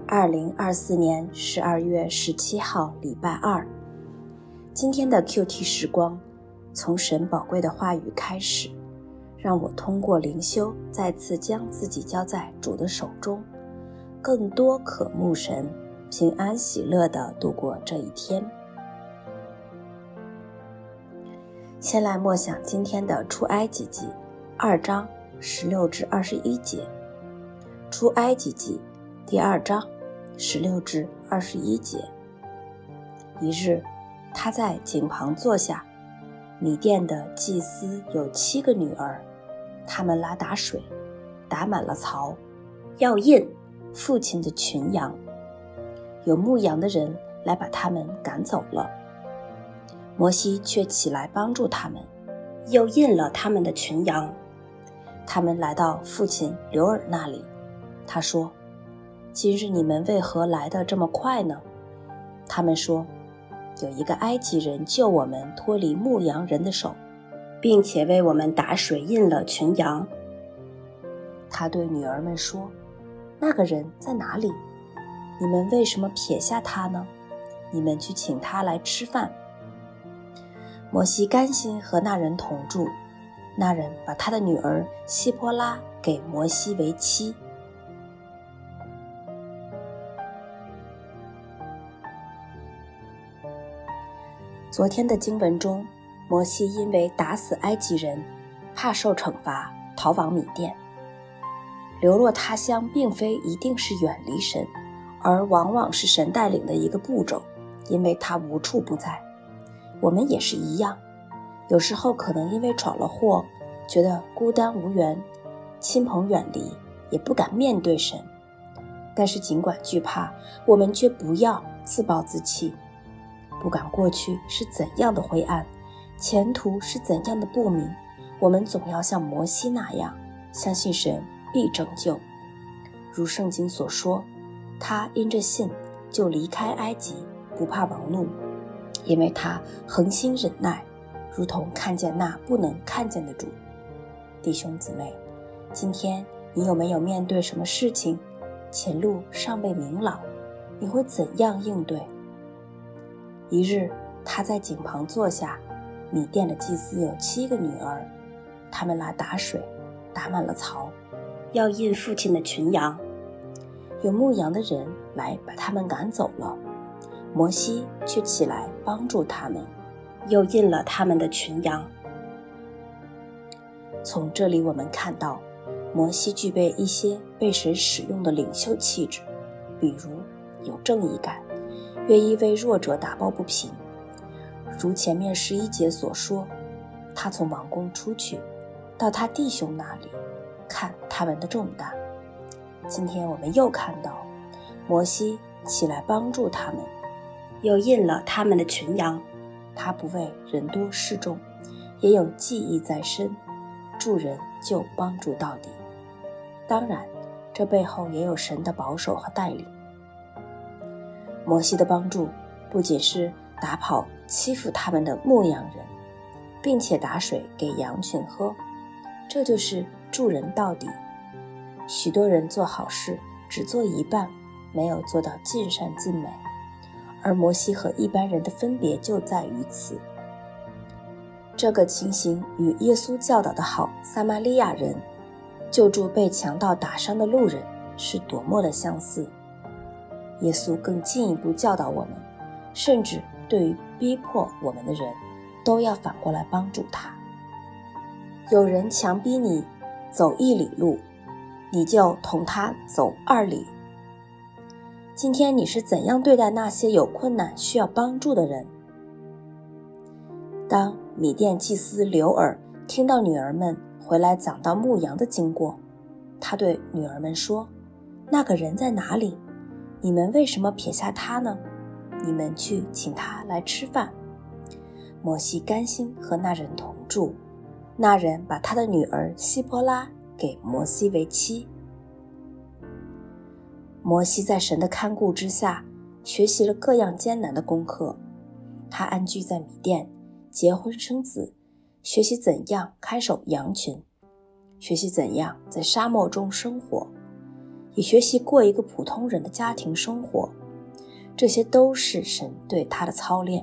2024年12月17号礼拜二，今天的 QT 时光，从神宝贵的话语开始，让我通过灵修再次将自己交在主的手中，更多渴慕神，平安喜乐地度过这一天。先来默想今天的出埃及记2章16至21节。出埃及记第2章16至21节。一日，他在井旁坐下，米甸的祭司有7个女儿，他们拉打水，打满了槽，要印父亲的群羊。有牧羊的人来把他们赶走了，摩西却起来帮助他们，又印了他们的群羊。他们来到父亲流珥那里，他说：今日你们为何来得这么快呢？他们说：有一个埃及人救我们脱离牧羊人的手，并且为我们打水印了群羊。他对女儿们说：那个人在哪里？你们为什么撇下他呢？你们去请他来吃饭。摩西甘心和那人同住，那人把他的女儿希波拉给摩西为妻。昨天的经文中，摩西因为打死埃及人，怕受惩罚，逃往米甸。流落他乡并非一定是远离神，而往往是神带领的一个步骤，因为他无处不在。我们也是一样，有时候可能因为闯了祸，觉得孤单无援，亲朋远离，也不敢面对神。但是尽管惧怕，我们却不要自暴自弃。不管过去是怎样的灰暗，前途是怎样的不明，我们总要像摩西那样，相信神必拯救。如圣经所说，他因着信就离开埃及，不怕王怒，因为他恒心忍耐，如同看见那不能看见的主。弟兄姊妹，今天你有没有面对什么事情，前路尚未明朗，你会怎样应对？一日，他在井旁坐下，米甸的祭司有7个女儿，他们来打水，打满了槽，要印父亲的群羊。有牧羊的人来把他们赶走了，摩西却起来帮助他们，又印了他们的群羊。从这里我们看到，摩西具备一些被神使用的领袖气质，比如有正义感，愿意为弱者打抱不平。如前面11节所说，他从王宫出去，到他弟兄那里，看他们的重担。今天我们又看到，摩西起来帮助他们，又印了他们的群羊。他不为人多势众，也有记忆在身，助人就帮助到底。当然，这背后也有神的保守和带领。摩西的帮助不仅是打跑欺负他们的牧羊人，并且打水给羊群喝，这就是助人到底。许多人做好事只做一半，没有做到尽善尽美，而摩西和一般人的分别就在于此。这个情形与耶稣教导的好撒玛利亚人救助被强盗打伤的路人是多么的相似。耶稣更进一步教导我们，甚至对于逼迫我们的人，都要反过来帮助他。有人强逼你走1里路，你就同他走2里。今天你是怎样对待那些有困难需要帮助的人？当米甸祭司流珥听到女儿们回来讲到牧羊的经过，他对女儿们说：那个人在哪里？你们为什么撇下他呢？你们去请他来吃饭。摩西甘心和那人同住，那人把他的女儿希波拉给摩西为妻。摩西在神的看顾之下，学习了各样艰难的功课。他安居在米甸，结婚生子，学习怎样看守羊群，学习怎样在沙漠中生活， 也学习过一个普通人的家庭生活，这些都是神对他的操练。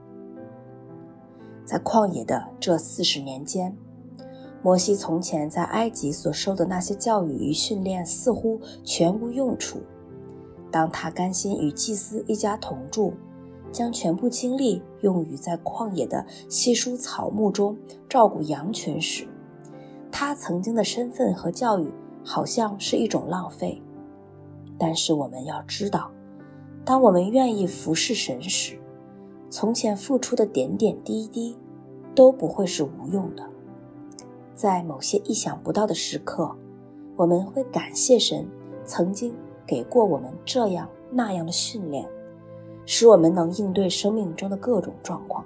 在旷野的这40年间，摩西从前在埃及所受的那些教育与训练似乎全无用处。当他甘心与祭司一家同住，将全部精力用于在旷野的稀疏草木中照顾羊群时，他曾经的身份和教育好像是一种浪费。但是我们要知道，当我们愿意服侍神时，从前付出的点点滴滴都不会是无用的。在某些意想不到的时刻，我们会感谢神曾经给过我们这样那样的训练，使我们能应对生命中的各种状况。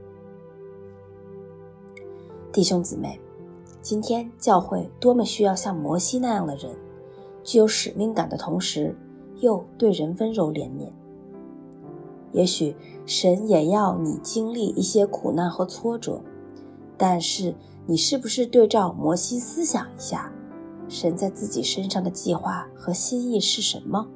弟兄姊妹，今天教会多么需要像摩西那样的人，具有使命感的同时，又对人温柔怜悯。也许神也要你经历一些苦难和挫折，但是你是不是对照摩西思想一下，神在自己身上的计划和心意是什么？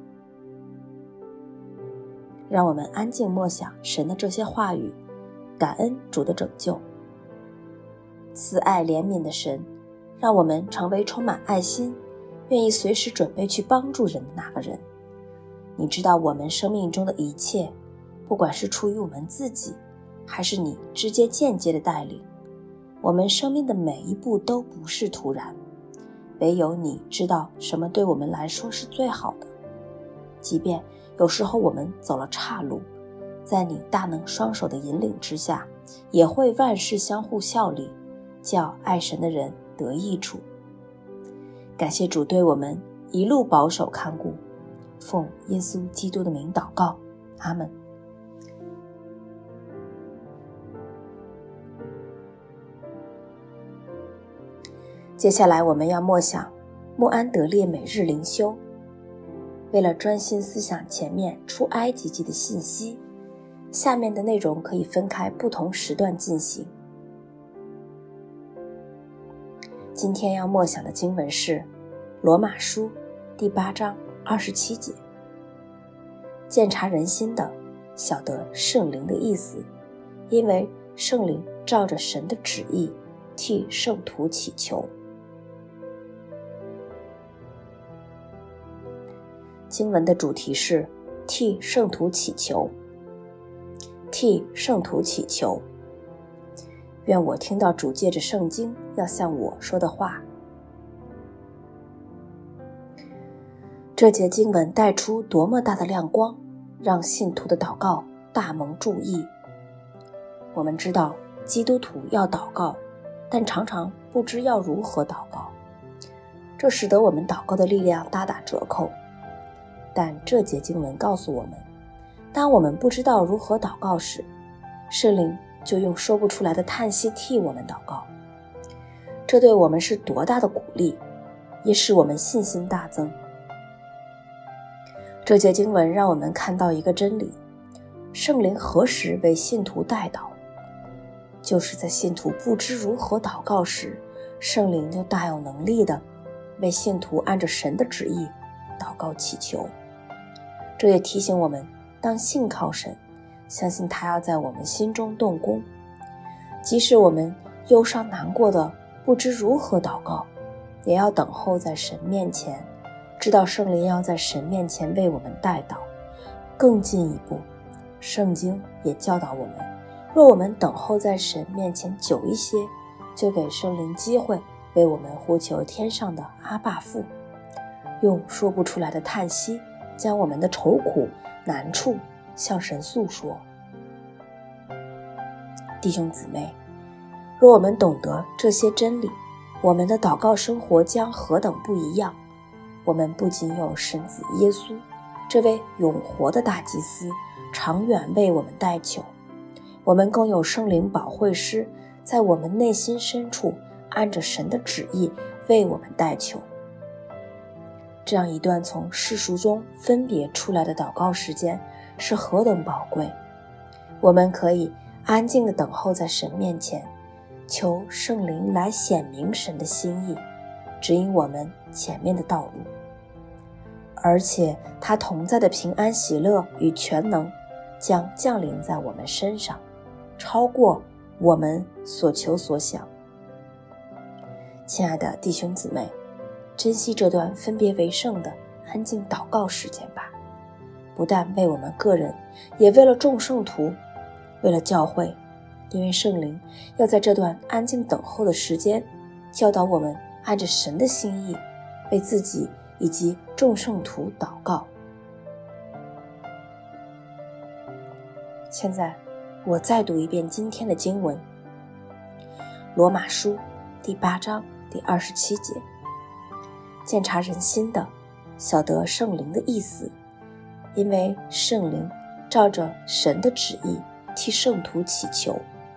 让我们安静默想神的这些话语，感恩主的拯救。慈爱怜悯的神，让我们成为充满爱心，愿意随时准备去帮助人的那个人。你知道我们生命中的一切，不管是出于我们自己，还是你直接间接的带领，我们生命的每一步都不是突然，唯有你知道什么对我们来说是最好的。即便有时候我们走了岔路，在你大能双手的引领之下，也会万事相互效力，叫爱神的人得益处。感谢主对我们一路保守看顾，奉耶稣基督的名祷告，阿们。接下来我们要默想穆安德烈每日灵修。为了专心思想前面出埃及记的信息，下面的内容可以分开不同时段进行。今天要默想的经文是罗马书第8章27节。鉴察人心的，晓得圣灵的意思，因为圣灵照着神的旨意替圣徒祈求。经文的主题是替圣徒祈求，替圣徒祈求。愿我听到主借着圣经要向我说的话。这节经文带出多么大的亮光，让信徒的祷告大蒙注意。我们知道基督徒要祷告，但常常不知要如何祷告，这使得我们祷告的力量大打折扣。但这节经文告诉我们，当我们不知道如何祷告时，圣灵就用说不出来的叹息替我们祷告。这对我们是多大的鼓励，也使我们信心大增。这节经文让我们看到一个真理，圣灵何时为信徒代祷，就是在信徒不知如何祷告时，圣灵就大有能力的为信徒按着神的旨意祷告祈求。这也提醒我们，当信靠神，相信他要在我们心中动工，即使我们忧伤难过的不知如何祷告，也要等候在神面前，知道圣灵要在神面前为我们代祷。更进一步，圣经也教导我们，若我们等候在神面前久一些，就给圣灵机会为我们呼求天上的阿爸父，用说不出来的叹息将我们的愁苦难处向神诉说。弟兄姊妹，若我们懂得这些真理，我们的祷告生活将何等不一样。我们不仅有神子耶稣这位永活的大祭司长远为我们代求，我们更有圣灵保惠师在我们内心深处按着神的旨意为我们代求。这样一段从世俗中分别出来的祷告时间是何等宝贵，我们可以安静地等候在神面前，求圣灵来显明神的心意，指引我们前面的道路。 而且他同在的平安喜乐与全能将降临在我们身上，超过我们所求所想。亲爱的弟兄姊妹，珍惜这段分别为圣的安静祷告时间吧，不但为我们个人，也为了众圣徒，为了教会，因为圣灵要在这段安静等候的时间教导我们按着神的心意为自己以及众圣徒祷告。现在我再读一遍今天的经文，罗马书第8章第27节，鉴察人心的，晓得圣灵的意思，因为圣灵照着神的旨意替圣徒祈求。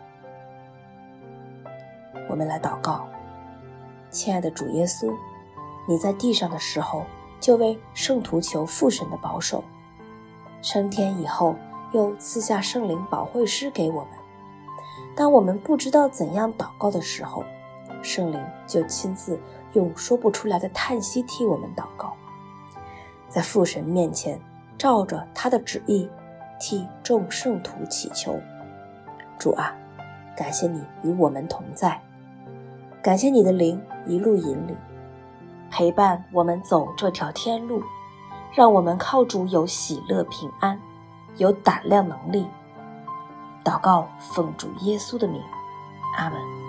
我们来祷告。亲爱的主耶稣，你在地上的时候就为圣徒求父神的保守，升天以后又赐下圣灵保惠师给我们。当我们不知道怎样祷告的时候，圣灵就亲自用说不出来的叹息替我们祷告，在父神面前照着他的旨意替众圣徒祈求。主啊，感谢你与我们同在，感谢你的灵一路引领，陪伴我们走这条天路，让我们靠主有喜乐平安，有胆量能力。祷告奉主耶稣的名，阿们。